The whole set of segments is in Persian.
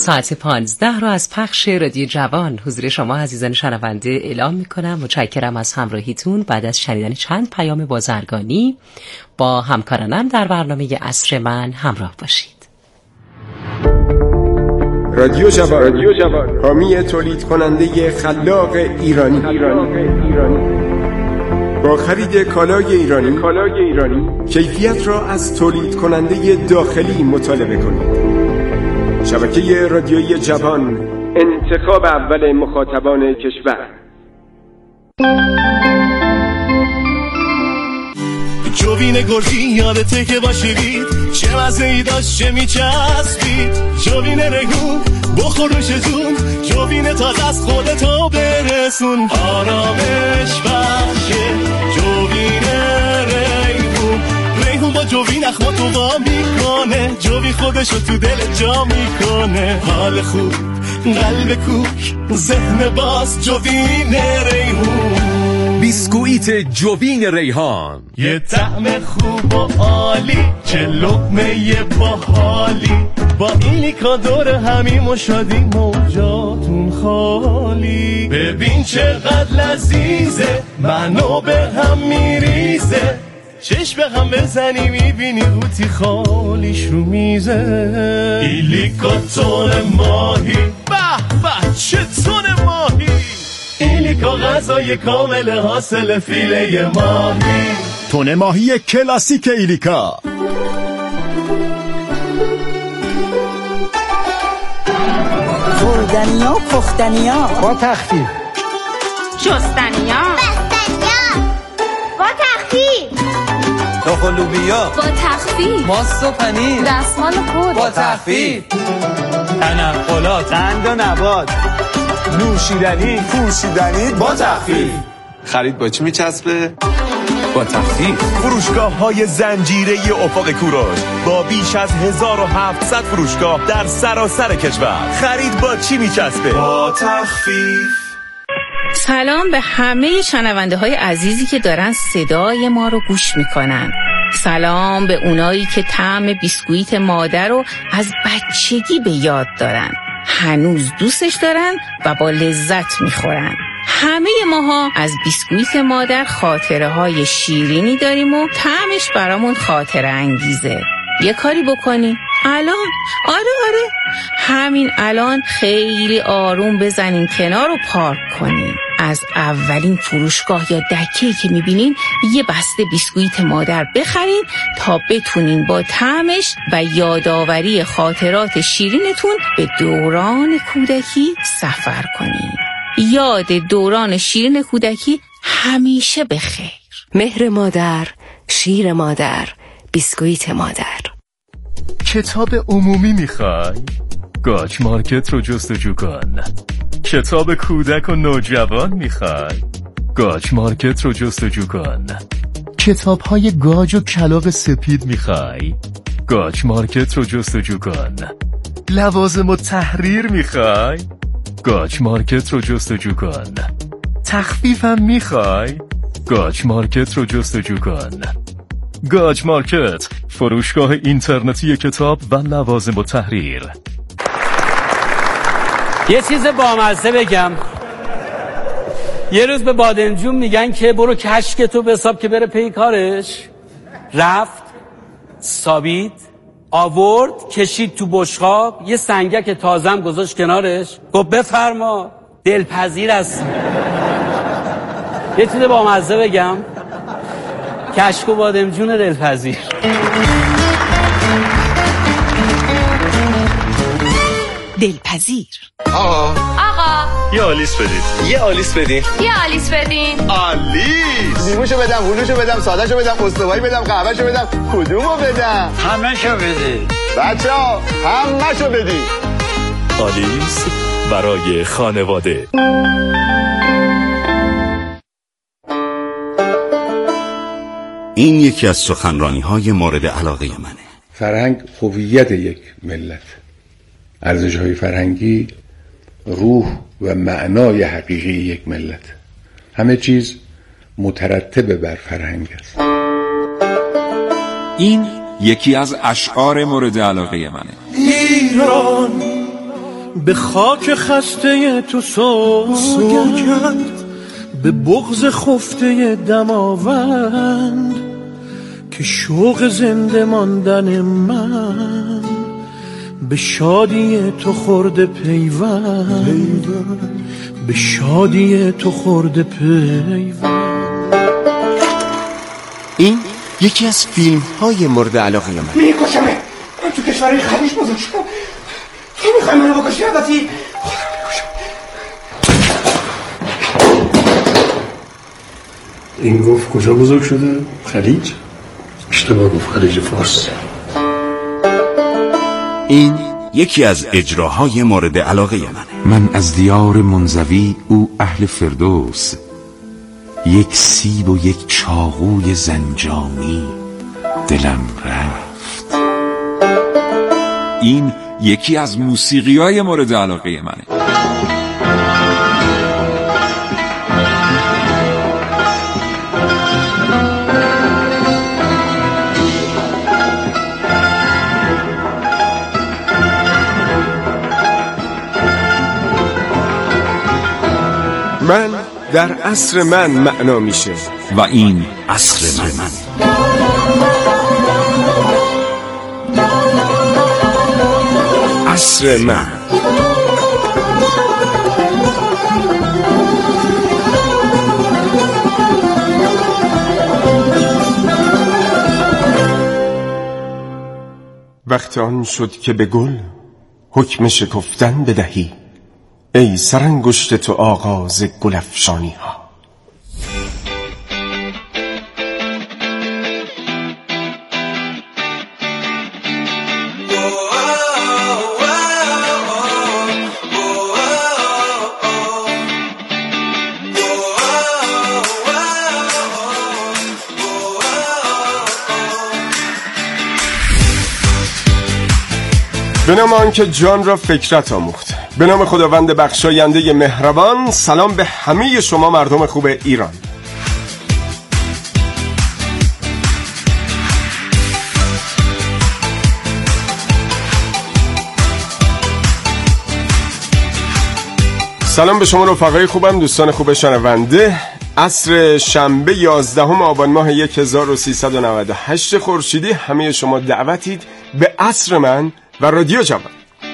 ساعت 15 رو از پخش رادیو جوان حضور شما عزیزان شنونده اعلام میکنم. متشکرم از همراهیتون. بعد از شنیدن چند پیام بازرگانی با همکارانم در برنامه عصر من همراه باشید. رادیو جوان حامی تولید کننده خلاق ایرانی. با خرید کالای ایرانی کیفیت را از تولید کننده داخلی مطالبه کنید. شبکه رادیویی جوان، انتخاب اول مخاطبان کشور. جوین گرگی یادته که باشید چه مزه‌ای داشت چه میچسبید. جوین ریحون بخورش جون، جوین تازه از خودتو برسون. آرامش بخشه جوین ریحون با جوین اخماتو وا میکنه. جوین خودشو تو دل جا میکنه. حال خوب قلب کوک ذهن باز جوین ریحون. بیسکویت جوین ریحان، یه طعم خوب و عالی، چه لقمه باحالی. با ایلیکا دور همیم و شادی موجاتون خالی. ببین چقدر لذیذه، منو به هم میریزه. چشم به هم بزنی میبینی قوطی خالیش رو میزه. ایلیکا تون ماهی، به به چه تون ماهی. ایلیکا غذای کامل حاصل فیله ماهی. تون ماهی کلاسیک ایلیکا. خوردنیا پختنیا با تخفیف. شستنیا با تخفیف. نخل لوبیا با تخفیف. ماست و پنیر دستمال خود با تخفیف. تنقلات قند و نبات، نوشیدنی پوشیدنی با تخفیف. خرید با چی میچسبه؟ با تخفیف. فروشگاه‌های زنجیره افق کوروش با بیش از 1700 فروشگاه در سراسر کشور. خرید با چی میچسبه؟ با تخفیف. سلام به همه شنونده های عزیزی که دارن صدای ما رو گوش میکنن. سلام به اونایی که طعم بیسکویت مادر رو از بچگی به یاد دارن، هنوز دوستش دارن و با لذت میخورن. همه ماها از بیسکویت مادر خاطره های شیرینی داریم و طعمش برامون خاطره انگیزه. یه کاری بکنی الان، آره همین الان خیلی آروم بزنین کنار و پارک کنین. از اولین فروشگاه یا دکه‌ای که میبینین یه بسته بیسکویت مادر بخرین تا بتونین با طعمش و یادآوری خاطرات شیرینتون به دوران کودکی سفر کنین. یاد دوران شیرین کودکی همیشه بخیر. مهر مادر، شیر مادر، بیسکویت مادر. کتاب عمومی میخوای؟ گاچ مارکت رو جستجو کن. کتاب کودک و نوجوان میخوای؟ گاچ مارکت رو جستجو کن. کتاب‌های گاج و کلاغ سپید میخوای؟ گاچ مارکت رو جستجو کن. لوازم و تحریر میخوای؟ گاچ مارکت رو جستجو کن. تخفیفم میخوای؟ گاچ مارکت رو جستجو کن. گاچ مارکت، فروشگاه اینترنتی کتاب و لوازم و تحریر. یه چیز بامزه بگم. یه روز به بادمجون میگن که برو کشکتو بساب که بره پی کارش. رفت، سابید، آورد، کشید تو بشقاب، یه سنگک تازم گذاشت کنارش، گفت بفرما، دلپذیر است. یه چیز بامزه بگم. کشک و بادمجون دلپذیر. دلپذیر. آقا یه آلیس بدید. یه آلیس بدین. آلیس. نیموشو بدم، هلوشو بدم، سادهشو بدم، استوایی بدم، قهوهشو بدم، کدومو بدم؟ همه‌شو بده. بچه‌ها همه‌شو بدید. آلیس برای خانواده. این یکی از سخنرانی‌های مورد علاقه منه. فرهنگ هویت یک ملت. ارزش‌های فرهنگی روح و معنای حقیقی یک ملت. همه چیز مترتب بر فرهنگ است. این یکی از اشعار مورد علاقه منه. ایران به خاک خسته تو سوگند، به بغض خفته دماوند که شوق زنده ماندن من به شادی تو خورده پیوند، به شادی تو خورده پیوند. این یکی از فیلم های مورد علاقه من. میکشمه، من تو کشورهای خلیج بزرگ شدم، تو میخوای منو بکشی؟ البته این گفت کجا بزرگ شده؟ خلیج؟ اشتباه گفت، خلیج فارس. این یکی از اجراهای مورد علاقه منه. من از دیار منزوی، او اهل فردوس، یک سیب و یک چاقوی زنجانی دلم رفت. این یکی از موسیقی‌های مورد علاقه منه. من در عصر من معنا میشه و این عصر من. عصر من. وقت آن شد که به گل حکم شکفتن بدهی، ای سرانگشت تو آغاز گل افشانی ها. به نام آنکه جان را فکرت آموخت، به نام خداوند بخشاینده مهربان. سلام به همه شما مردم خوب ایران. سلام به شما رفقای خوبم، دوستان خوب شنونده. عصر شنبه 11 آبان ماه 1398 خورشیدی، همه شما دعوتید به عصر من و رادیو جوان.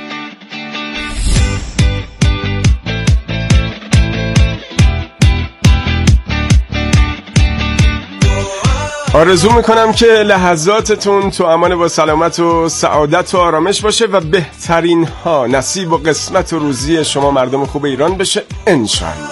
آرزو میکنم که لحظاتتون تو امان با سلامت و سعادت و آرامش باشه و بهترین ها نصیب و قسمت و روزی شما مردم خوب ایران بشه انشالله.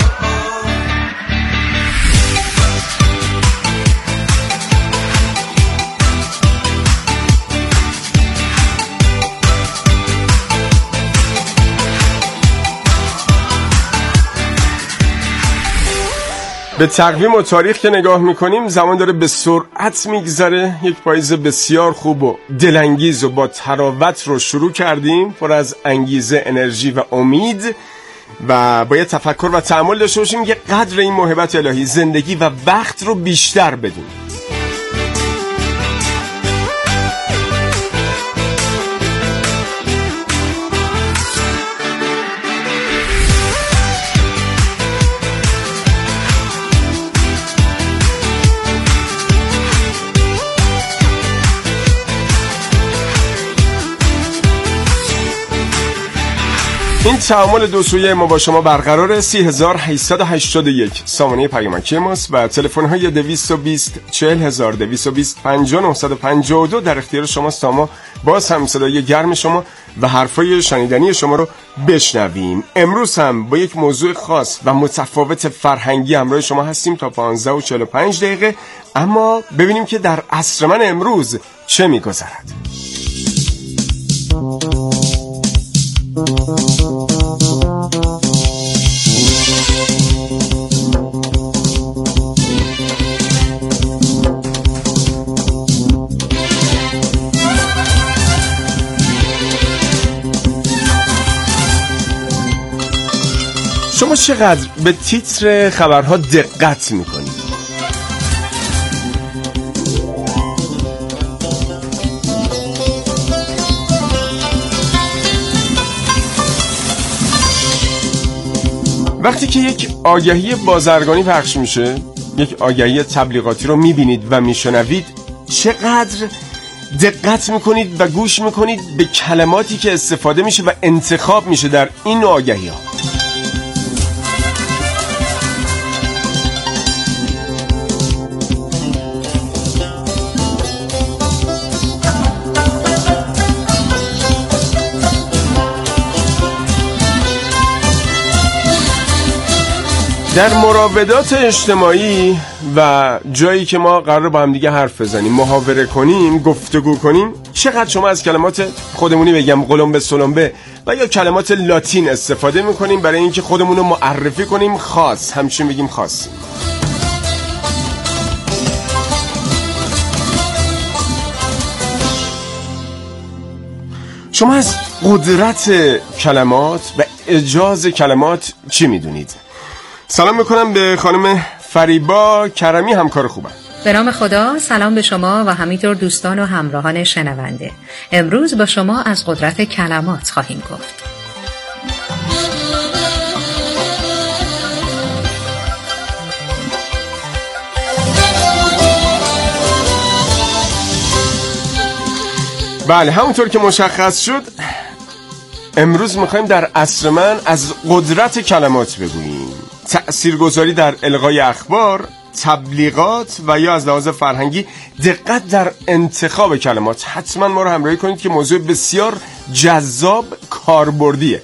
به تقویم و تاریخ که نگاه میکنیم زمان داره به سرعت میگذره. یک پاییز بسیار خوب و دلانگیز و با تراوت رو شروع کردیم، پر از انگیزه، انرژی و امید، و باید تفکر و تأمل داشته باشیم که قدر این موهبت الهی، زندگی و وقت رو بیشتر بدیم. این تعامل دو سویه ما با شما برقراره. 3881 سامانه پیامکی ماست و تلفن‌های 220 40000 220 5952 در اختیار شماست تا ما باز هم صدای گرم شما و حرفای شنیدنی شما رو بشنویم. امروز هم با یک موضوع خاص و متفاوت فرهنگی همراه شما هستیم تا 15 و 45 دقیقه. اما ببینیم که در عصر من امروز چه می‌گذرد. شما چقدر به تیتر خبرها دقت میکنید؟ وقتی که یک آگهی بازرگانی پخش میشه، یک آگهی تبلیغاتی رو میبینید و میشنوید، چقدر دقت میکنید و گوش میکنید به کلماتی که استفاده میشه و انتخاب میشه در این آگهی ها. در مراودات اجتماعی و جایی که ما قرار با هم دیگه حرف بزنیم، محاوره کنیم، گفتگو کنیم، چقدر شما از کلمات خودمونی بگم قلمبه سلمبه و یا کلمات لاتین استفاده میکنیم برای اینکه خودمون رو معرفی کنیم خاص، همچین بگیم خاص. شما از قدرت کلمات و اعجاز کلمات چی میدونید؟ سلام میکنم به خانم فریبا کرمی، همکار خوبم. به نام خدا، سلام به شما و همینطور دوستان و همراهان شنونده. امروز با شما از قدرت کلمات خواهیم گفت. بله، همونطور که مشخص شد امروز میخوایم در عصر من از قدرت کلمات بگوییم. تأثیرگذاری در القای اخبار، تبلیغات و یا از لحاظ فرهنگی دقت در انتخاب کلمات. حتما ما رو همراهی کنید که موضوع بسیار جذاب کاربردیه.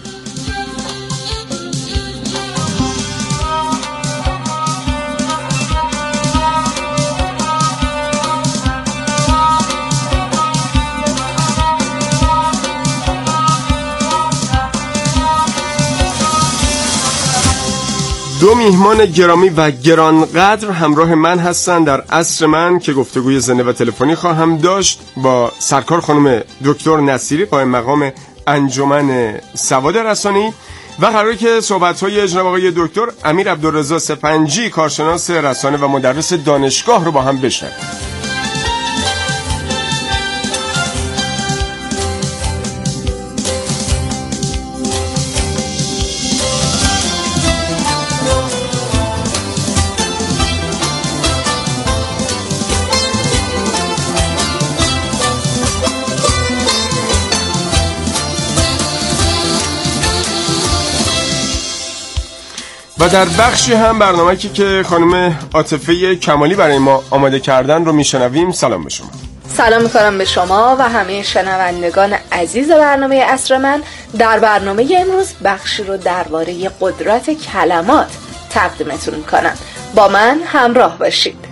دو میهمان گرامی و گرانقدر همراه من هستن در عصر من که گفتگوی زنده و تلفنی خواهم داشت با سرکار خانم دکتر نصیری، قائم مقام انجمن سواد رسانه‌ای، و قراره که صحبت‌های جناب آقای دکتر امیر عبدالرضا سپنجی، کارشناس رسانه و مدرس دانشگاه رو با هم بشنویم. و در بخشی هم برنامه‌ای که خانم عاطفه کمالی برای ما آماده کردن رو میشنویم. سلام به شما. سلام میکنم به شما و همه شنوندگان عزیز برنامه عصر من. در برنامه امروز بخشی رو درباره قدرت کلمات تقدیمتون میکنم. با من همراه باشید.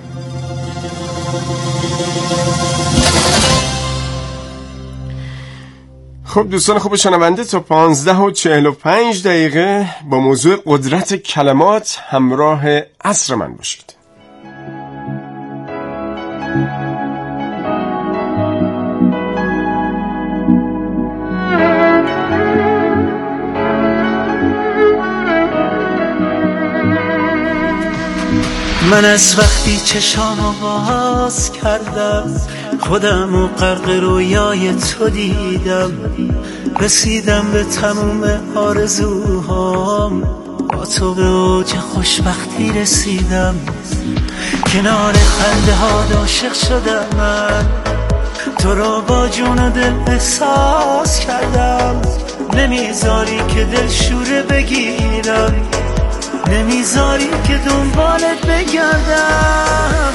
خب دوستان خوب شنونده، تا 15:45 با موضوع قدرت کلمات همراه عصر من باشید. من از وقتی چشامو باز کردم خودم و غرق رویای تو دیدم، رسیدم به تموم آرزوهام، با تو به اوج خوشبختی رسیدم، کنار خنده ها عاشق شدم، من تو رو با جون و دل احساس کردم، نمیذاری که دل شوره بگیرم، نمیذاری که دنبالت بگردم،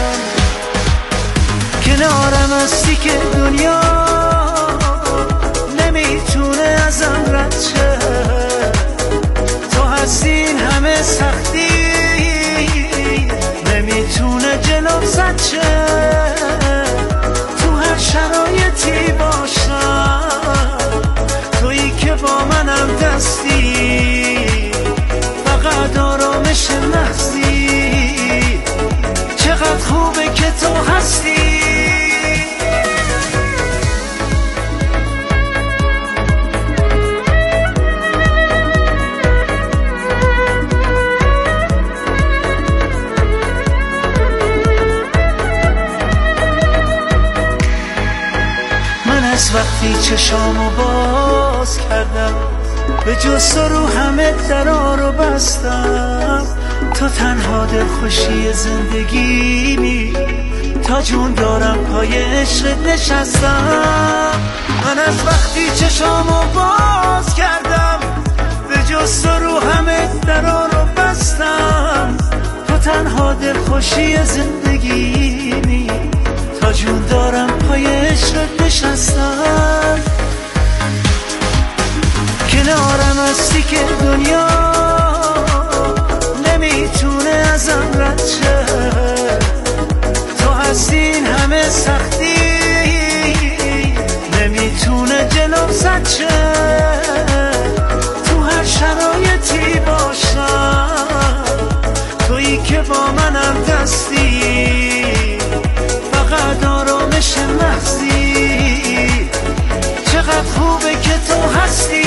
کنارم هستی که دنیا نمیتونه ازم رد شه، تو هستی این همه سختی نمیتونه جلوم زد شه، تو هر شرایطی باشم تویی که با منم دستی، فقط آرامش محضی، چقدر خوبه که تو هستی. من از وقتی چشامو باز کردم به جز تو رو همه درا رو بستم، تو تنها دلخوشی زندگیمی، تا جون دارم پای عشقت نشستم. من از وقتی چشامو باز کردم به جز تو رو همه درا رو بستم، تو تنها دلخوشی زندگیمی، تا جون دارم پای عشقت نشستم. کنارم هستی که دنیا نمیتونه ازم رد شه، تو هستی این همه سختی نمیتونه جلوم زد شه، تو هر شرایطی باشم تویی که با منم دستی، فقط آرامش مغزی، چقدر خوبه که تو هستی.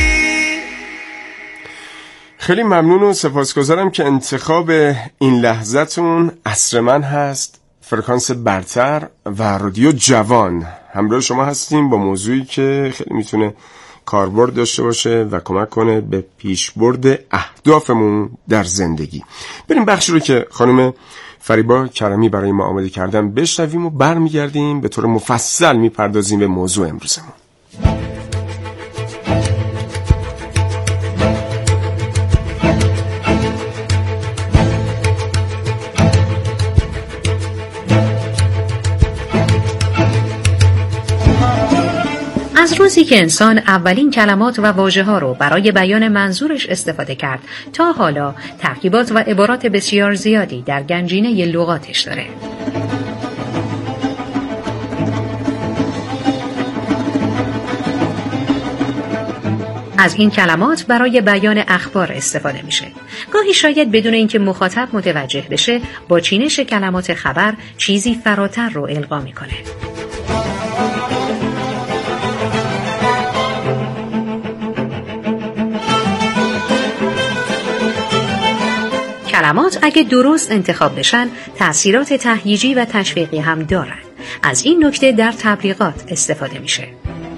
خیلی ممنون و سپاسگزارم که انتخاب این لحظتون عصر من هست، فرکانس برتر و رادیو جوان. همراه شما هستیم با موضوعی که خیلی میتونه کاربرد داشته باشه و کمک کنه به پیشبرد اهدافمون در زندگی. بریم بخشی رو که خانم فریبا کرمی برای ما آماده کردن بشنویم و برمیگردیم به طور مفصل میپردازیم به موضوع امروزمون. از روزی که انسان اولین کلمات و واژه‌ها رو برای بیان منظورش استفاده کرد تا حالا ترکیبات و عبارات بسیار زیادی در گنجینه لغاتش داره. از این کلمات برای بیان اخبار استفاده میشه. گاهی شاید بدون اینکه مخاطب متوجه بشه با چینش کلمات خبر چیزی فراتر رو القا میکنه. کلمات اگه درست انتخاب بشن تأثیرات تهییجی و تشویقی هم دارن. از این نکته در تبلیغات استفاده میشه.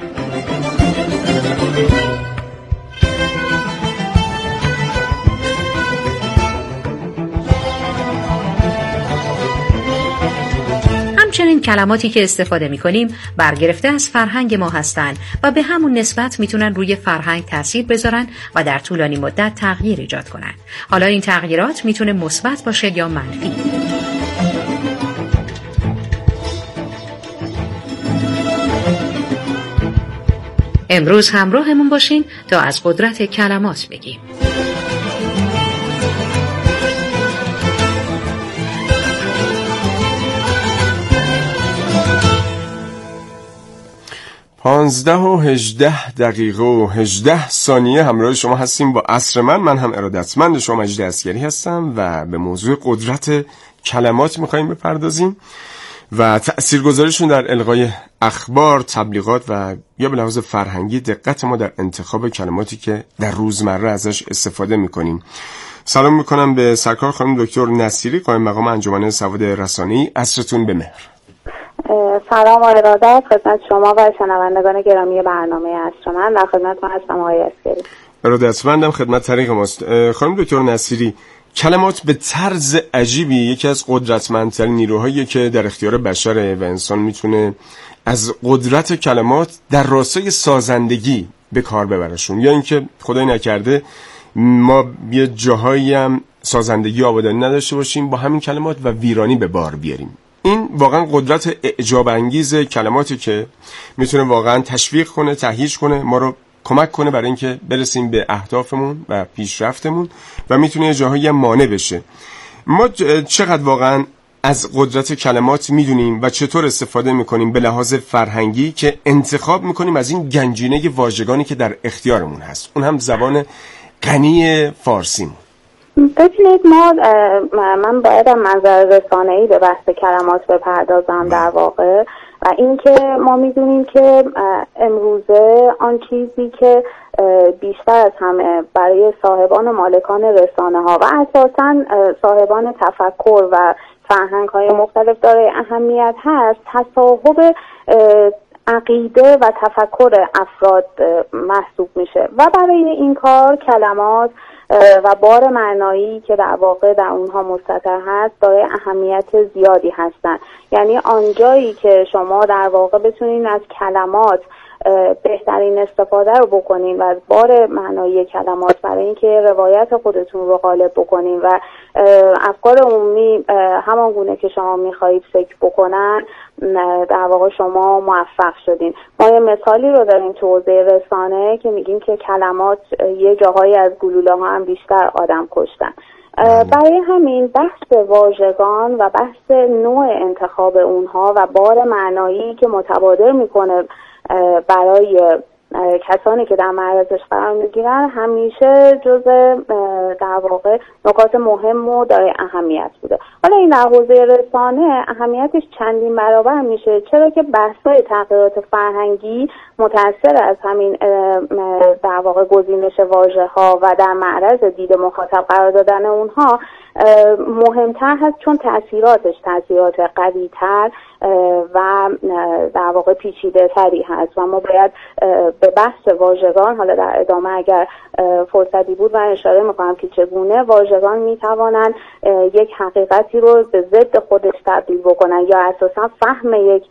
همچنین کلماتی که استفاده می‌کنیم برگرفته از فرهنگ ما هستن و به همون نسبت میتونن روی فرهنگ تأثیر بذارن و در طولانی مدت تغییر ایجاد کنن. حالا این تغییرات میتونه مثبت باشه یا منفی. امروز همراهمون باشین تا از قدرت کلمات بگیم. پانزده و 18 دقیقه و 18 ثانیه همراه شما هستیم با عصر من هم ارادتمند شما مجید عسگری هستم و به موضوع قدرت کلمات میخواییم بپردازیم و تأثیرگذاریشون در القای اخبار، تبلیغات و یا به لحاظ فرهنگی دقت ما در انتخاب کلماتی که در روزمره ازش استفاده میکنیم. سلام میکنم به سرکار خانم دکتر نصیری، قائم مقام انجمن سواد رسانه‌ای. عصرتون به مهر. سلام و ارادت خدمت شما و شنوندگان گرامی برنامه عصر من. در خدمتتون هستم آقای عسگری. ارادتمندم، خدمت طریق ماست. خانم دکتر نصیری، کلمات به طرز عجیبی یکی از قدرتمندترین نیروهایی که در اختیار بشره و انسان میتونه از قدرت کلمات در راستای سازندگی به کار ببرشون، یا اینکه خدای نکرده ما یه جاهایی هم سازندگی آبادانی نداشته باشیم با همین کلمات و ویرانی به بار بیاریم. این واقعا قدرت اعجاب انگیز کلماتی که میتونه واقعا تشویق کنه، تهییج کنه، ما رو کمک کنه برای اینکه برسیم به اهدافمون و پیشرفتمون و میتونه یه جاهایی مانع بشه. ما چقدر واقعا از قدرت کلمات میدونیم و چطور استفاده میکنیم به لحاظ فرهنگی که انتخاب میکنیم از این گنجینه واژگانی که در اختیارمون هست، اون هم زبان غنی فارسیمون؟ ببینید، من باید از منظر رسانه‌ای به بحث کلمات بپردازم در واقع، و اینکه ما میدونیم که امروزه آن چیزی که بیشتر از همه برای صاحبان و مالکان رسانه ها و اساساً صاحبان تفکر و فرهنگ های مختلف داره اهمیت هست، تصاحب عقیده و تفکر افراد محسوب میشه و برای این کار کلمات و بار معنایی که در واقع در اونها مستتر هست دارای اهمیت زیادی هستن. یعنی آنجایی که شما در واقع بتونین از کلمات بهترین استفاده رو بکنین و از بار معنایی کلمات برای اینکه روایت خودتون رو غالب بکنین و افکار عمومی همان گونه که شما میخواهید فکر بکنن، در واقع شما موفق شدین. ما یه مثالی رو داریم تو حوزه رسانه که میگیم که کلمات یه جاهایی از گلوله ها هم بیشتر آدم کشتن. برای همین بحث واژگان و بحث نوع انتخاب اونها و بار معنایی که متبادر میکنه برای کسانی که در معرضش قرار میگیرن همیشه جزء در واقع نکات مهم و دارای اهمیت بوده. حالا این در حوزه رسانه اهمیتش چندین برابر میشه، چرا که بحث‌های تغییرات فرهنگی متأثر از همین در واقع گزینش واژه‌ها و در معرض دید مخاطب قرار دادن اونها مهمتر هست، چون تأثیراتش تأثیرات قوی‌تر و در واقع پیچیده تری هست و ما باید به بحث واژگان حالا در ادامه اگر فرصتی بود من اشاره میکنم که چگونه واژگان میتوانند یک حقیقتی رو به ضد خودش تبدیل بکنن یا اساسا فهم یک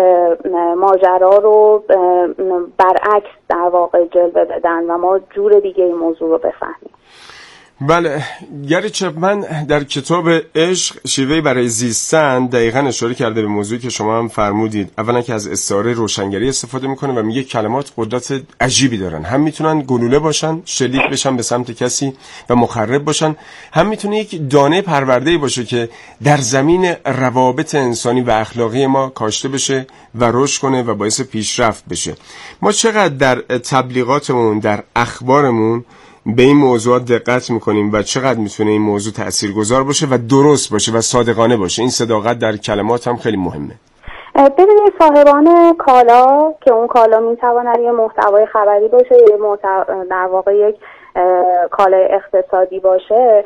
ماجرا رو برعکس در واقع جلوه بدن و ما جور دیگه این موضوع رو بفهمیم. بله، گری چپمن در کتاب عشق شیوهی برای زیستن دقیقاً اشاره کرده به موضوعی که شما هم فرمودید. اولا که از استعاره روشنگری استفاده میکنه و میگه کلمات قدرت عجیبی دارن، هم میتونن گلوله باشن شلیک بشن به سمت کسی و مخرب باشن، هم میتونه یک دانه پرورده‌ای باشه که در زمین روابط انسانی و اخلاقی ما کاشته بشه و رشد کنه و باعث پیشرفت بشه. ما چقدر در تبلیغاتمون در اخبارمون به این موضوعات دقت میکنیم و چقدر میتونه این موضوع تاثیرگذار باشه و درست باشه و صادقانه باشه. این صداقت در کلمات هم خیلی مهمه. ببینید صاحبان کالا که اون کالا میتواند یه محتوای خبری باشه یا در واقع یک کالای اقتصادی باشه،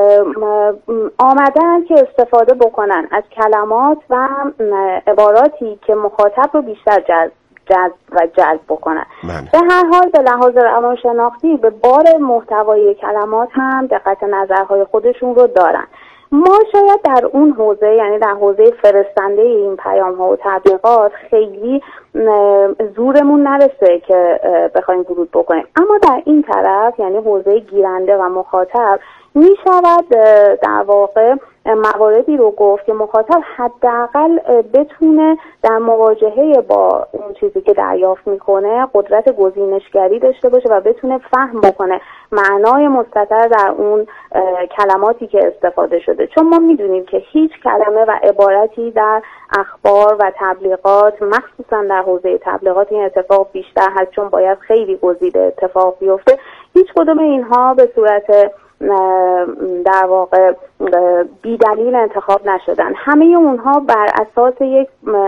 آمدن که استفاده بکنن از کلمات و عباراتی که مخاطب رو بیشتر جذب و جلب بکنن. به هر حال به لحاظ روانشناختی به بار محتوای کلمات هم دقت نظرهای خودشون رو دارن. ما شاید در اون حوزه، یعنی در حوزه فرستنده این پیام ها و تبلیغات خیلی زورمون نرسه که بخوایم ورود بکنیم، اما در این طرف یعنی حوزه گیرنده و مخاطب می شود در واقع مواردی رو گفت که مخاطب حداقل بتونه در مواجهه با اون چیزی که دریافت میکنه قدرت گزینشگری داشته باشه و بتونه فهم بکنه معنای مستتر در اون کلماتی که استفاده شده. چون ما میدونیم که هیچ کلمه و عبارتی در اخبار و تبلیغات، مخصوصا در حوزه تبلیغات این اتفاق بیشتر هست چون باید خیلی گزیده اتفاق بیفته، هیچ کدوم اینها به صورت در واقع بی دلیل انتخاب نشدن. همه اونها بر اساس یک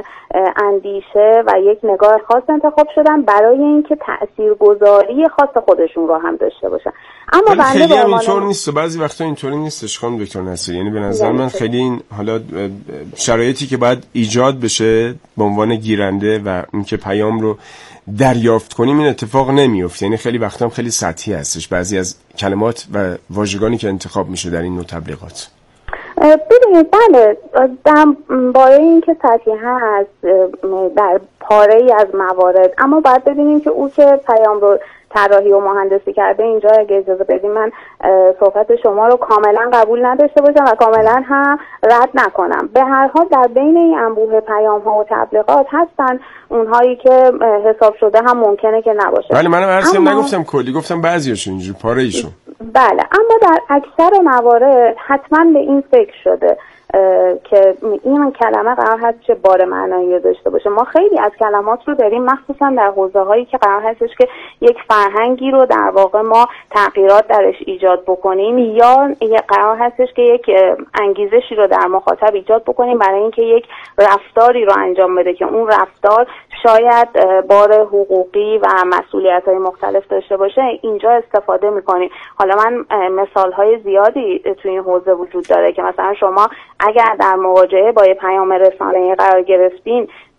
اندیشه و یک نگاه خاص انتخاب شدن برای اینکه تاثیرگذاری خاص خودشون رو هم داشته باشن. اما خیلی هم اینطور نیست و بعضی وقتا اینطوری نیستش خانم دکتر نصیری. یعنی به نظر من خیلی این حالا شرایطی که باید ایجاد بشه به عنوان گیرنده و اینکه پیام رو دریافت کنیم این اتفاق نمیفته. یعنی خیلی وقتا هم خیلی سطحی هستش بعضی از کلمات و واژگانی که انتخاب میشه در این نوع تبلیغات. ببینید بله، برای اینکه سطحی هست در پاره‌ای از موارد، اما باید ببینیم که او که پیام رو طراحی و مهندسی کرده، اینجا اگه اجازه بدیم من صحبت شما رو کاملا قبول نداشته باشم و کاملا هم رد نکنم. به هر حال در بین این انبوه پیام ها و تبلیغات هستن اونهایی که حساب شده هم ممکنه که نباشه. بله، منم ارسیم نگفتم کلی، گفتم بعضیاشون اینجوری پاره ایشون. بله، اما در اکثر موارد حتما به این فکر شده که این کلمه قرار هست چه بار معنایی داشته باشه. ما خیلی از کلمات رو داریم مخصوصا در حوزه هایی که قرار هستش که یک فرهنگی رو در واقع ما تغییرات درش ایجاد بکنیم یا قرار هستش که یک انگیزشی رو در مخاطب ایجاد بکنیم برای اینکه یک رفتاری رو انجام بده که اون رفتار شاید بار حقوقی و مسئولیت‌های مختلف داشته باشه. اینجا استفاده می‌کنیم. حالا من مثال‌های زیادی توی این حوزه وجود داره که مثلا شما اگر در مواجهه با پیام رسانه‌ای قرار گرفتین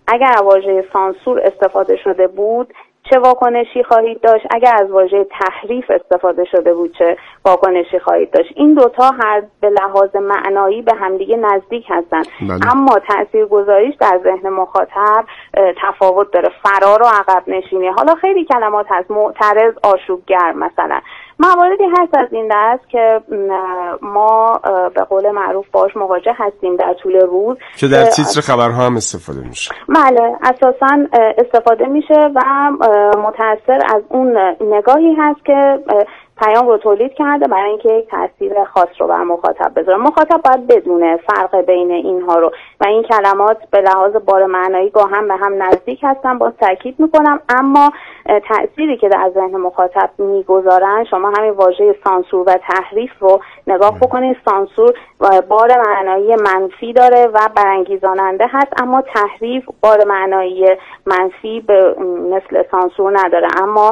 اگر از واژه سانسور استفاده شده بود چه واکنشی خواهید داشت، اگر از واژه تحریف استفاده شده بود چه واکنشی خواهید داشت. این دوتا هر به لحاظ معنایی به همدیگه نزدیک هستن، اما تاثیرگذاریش در ذهن مخاطب تفاوت داره. فرار و عقب نشینی، حالا خیلی کلمات هست، معترض، آشوبگر مثلا، مواردی هست از این دست که ما به قول معروف باش مواجه هستیم در طول روز که در تیتر خبرها هم استفاده میشه. بله، اساساً استفاده میشه و متأثر از اون نگاهی هست که پیام رو تولید کرده برای اینکه یک تاثیر خاص رو بر مخاطب بذاره. مخاطب باید بدونه فرق بین اینها رو و این کلمات به لحاظ بار معنایی گاه هم به هم نزدیک هستن، با تاکید میکنم، اما تأثیری که در ذهن مخاطب میگذارن، شما همین واژه سانسور و تحریف رو نگاه بکنید. سانسور بار معنایی منفی داره و برانگیزاننده هست، اما تحریف بار معنایی منفی به مثل سانسور نداره. اما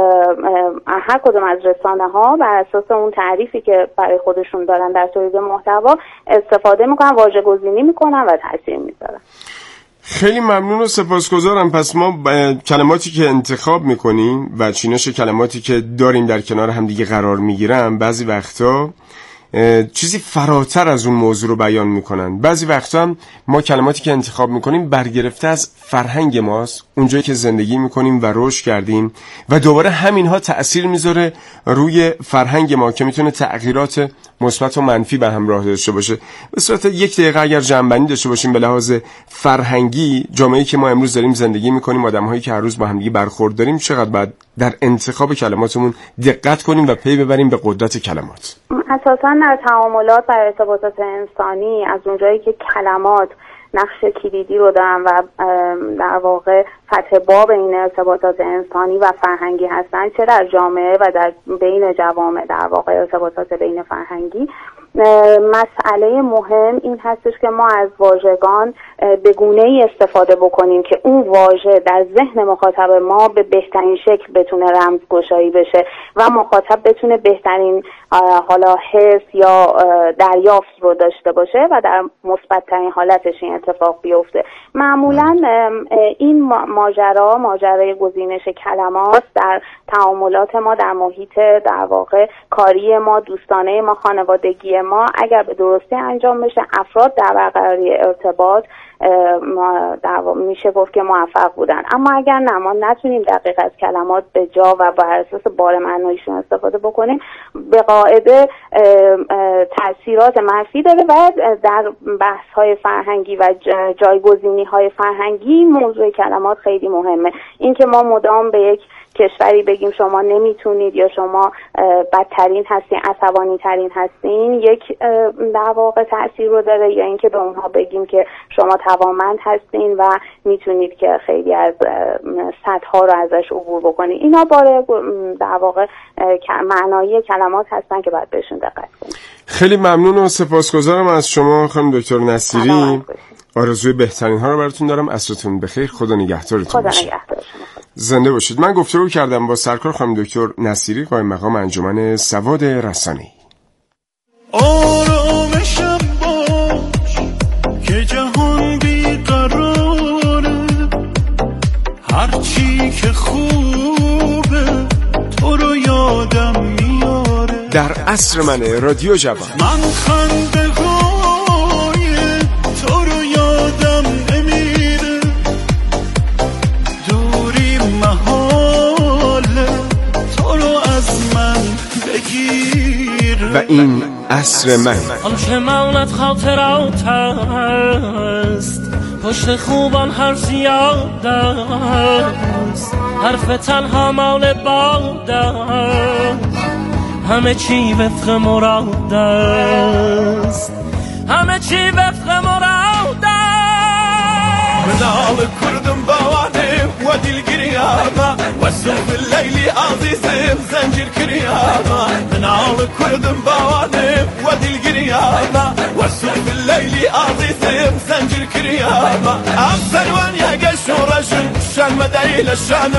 هر کدوم از رسانه‌ها بر اساس اون تعریفی که برای خودشون دارن در تولید محتوا استفاده میکنن، واژه‌گزینی میکنن و تاثیر میذارن. خیلی ممنون و سپاسگزارم. پس ما کلماتی که انتخاب میکنیم و چینش کلماتی که داریم در کنار همدیگه قرار میگیرن، بعضی وقتا چیزی فراتر از اون موضوع رو بیان میکنن. بعضی وقتا هم ما کلماتی که انتخاب میکنیم برگرفته از فرهنگ ماست، اونجایی که زندگی میکنیم و رشد کردیم، و دوباره همینها تأثیر میذاره روی فرهنگ ما که میتونه تغییرات مثبت و منفی به همراه داشته باشه. به صورت یک دقیقه اگر جمع‌بندی داشته باشیم به لحاظ فرهنگی، جامعه‌ای که ما امروز داریم زندگی میکنیم، آدم‌هایی که هر روز با هم دیگه برخورد داریم، چقدر باید در انتخاب کلماتمون دقت کنیم و پی ببریم به قدرت کلمات. اساساً در تعاملات و ارتباطات انسانی، از اونجایی که کلمات نقش کلیدی رو دارن و در واقع فتح باب این ارتباطات انسانی و فرهنگی هستن، چه در جامعه و در بین جوامع، در واقع ارتباطات بین فرهنگی، مسئله مهم این هستش که ما از واژگان به گونه‌ای استفاده بکنیم که اون واژه در ذهن مخاطب ما به بهترین شکل بتونه رمزگشایی بشه و مخاطب بتونه بهترین حالا حس یا دریافت رو داشته باشه و در مثبت‌ترین حالتش این اتفاق بیفته. معمولاً این ماجرای گزینش کلمات در تعاملات ما در محیط در واقع کاری ما، دوستانه ما، خانوادگی ما، اگر به درستی انجام بشه، افراد در برقراری ارتباط میشه گفت که موفق بودن. اما اگر نه، ما نتونیم دقیق از کلمات به جا و بر اساس بار معناییشون استفاده بکنیم، به قاعده تاثیرات منفی داره و در بحث‌های فرهنگی و جایگزینی‌های فرهنگی موضوع کلمات خیلی مهمه. این که ما مدام به یک کشوری بگیم شما نمیتونید یا شما بدترین هستین، عصبانی ترین هستین، یک در واقع تأثیر رو داره، یا اینکه به اونها بگیم که شما توانمند هستین و میتونید که خیلی از سطح‌ها رو ازش عبور بکنید. اینا باره در واقع معنایی کلمات هستن که باید بهشون دقت کنید. خیلی ممنون و سپاسگزارم از شما خانم دکتر نصیری. آرزوی بهترین ها رو براتون دارم. عصرتون بخیر. خدا نگهدارتون باشه. زنده باشید. من گفتگو کردم با سرکار خانم دکتر نصیری، قائم مقام انجمن سواد رسانه‌ای. آرامشم باش که جهان بیقراره، هرچی که خوبه تو رو یادم میاره. در عصر من رادیو جوان، من خنده‌های تو رو یادم نمیره، دوری محاله تو رو از من بگیره. و این عصر من. آنچه ماند خاطرات است، پشت خوبان هر زیاد است، حرف تنها مال باد است، همه چی وفق مراد است، همه چی وفق مراد است. منال كردم بواني ودي القريامة والسوف الليلي عزيزي بزنجر كريامة. منال كردم بواني ودي القريامة والسوف الليلي عزيزي بزنجر كريامة. أمسر وان يا قش ورجل شان مدعي للشان